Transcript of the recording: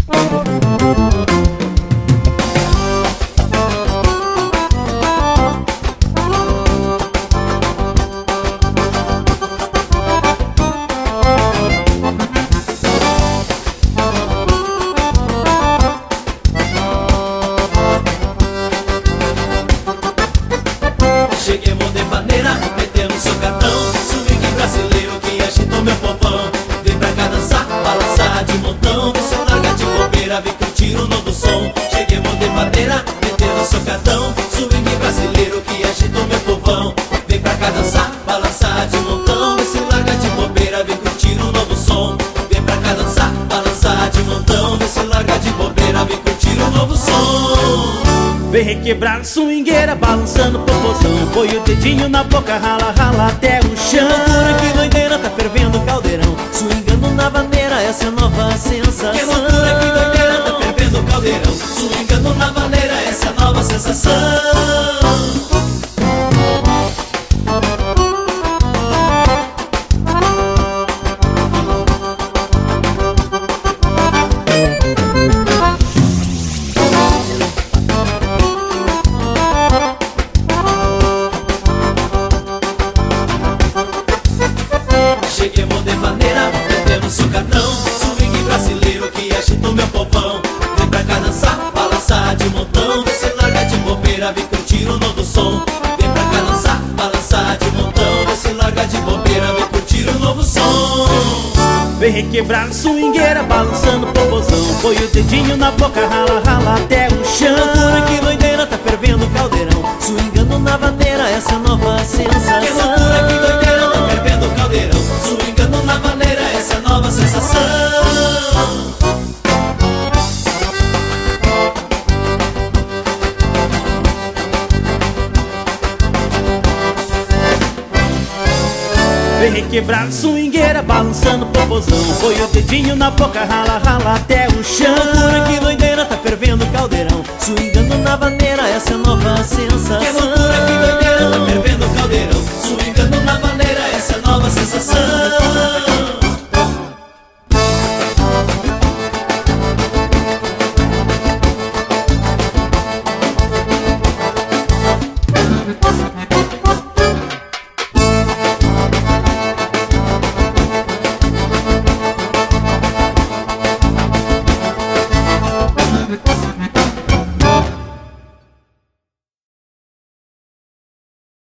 Cheguemos de maneira, metendo socadão, swing brasileiro que agitou meu povão. Vem pra cá dançar, balançar de montão, vê se larga de bobeira, vem curtir o novo som. Cheguemos de maneira, metendo socadão, swing brasileiro que agitou meu povão. Vem pra cá dançar, balançar de montão, vê se larga de bobeira, vem curtir o novo som. Vem pra cá dançar, balançar de montão, vê se larga de bobeira, vem curtir o novo som. Vem requebrar swingueira, balançando popozão. Põe o dedinho na boca, rala, rala até o chão. Que loucura, que doideira, tá fervendo o caldeirão. Swingando na vaneira, essa é a nova sensação. Que loucura, que doideira, tá fervendo o caldeirão. Swingando na vaneira, essa é a nova sensação. Cheguemos de maneira, metemos socadão, swing brasileiro que agitou meu povão. Vem pra cá dançar, balançar de montão, vê se larga de bobeira, vem curtir o novo som. Vem pra cá dançar, balançar de montão, vê se larga de bobeira, vem curtir o novo som. Vem requebrar swingueira, balançando popozão. Põe o dedinho na boca, rala, rala até o chão. Que loucura, que doideira, tá fervendo o caldeirão. Swingando na vaneira, essa é a nova sensação. Que loucura, que doideira, tá fervendo o caldeirão. Swingando na vaneira, essa é a nova sensação. Vem requebrar swingueira, balançando popozão. Põe o dedinho na boca, rala, rala até o chão. Que loucura, que doideira, tá fervendo o caldeirão. Swingando na vaneira, essa é a nova sensação. Que loucura, que doideira, tá fervendo o caldeirão. Swingando na vaneira, essa é a nova sensação.